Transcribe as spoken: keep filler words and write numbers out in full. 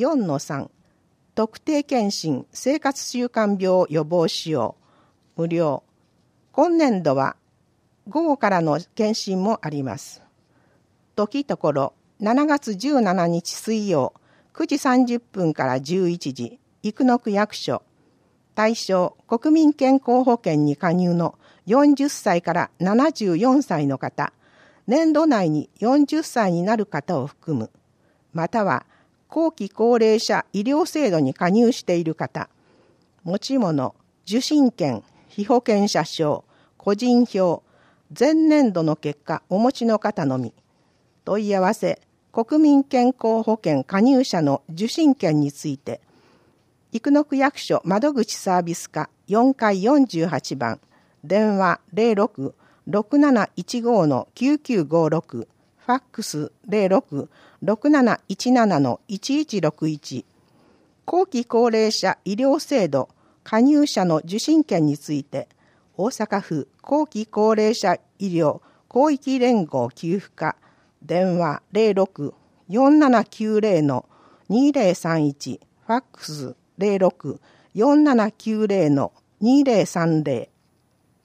よんのさん、特定健診生活習慣病予防しよう、無料。今年度は午後からの検診もあります。時ところ、しちがつじゅうしちにち水曜、くじさんじゅっぷんからじゅういちじ、生野区役所。対象、国民健康保険に加入のよんじゅっさいからななじゅうよんさいの方、年度内によんじゅっさいになる方を含む、または後期高齢者医療制度に加入している方、持ち物、受診券、被保険者証、個人票、前年度の結果お持ちの方のみ。問い合わせ、国民健康保険加入者の受診券について、生野区役所窓口サービス課よんかいよんじゅうはちばん、電話 ゼロろく ろくなないちご きゅうきゅうごろく、ファックス ゼロろく ろくなないちなな いちいちろくいち。後期高齢者医療制度加入者の受診券について、大阪府後期高齢者医療広域連合給付課、電話 ゼロろく よんななきゅうゼロ にゼロさんいち、ファックスゼロろく よんななきゅうゼロ にゼロさんゼロ。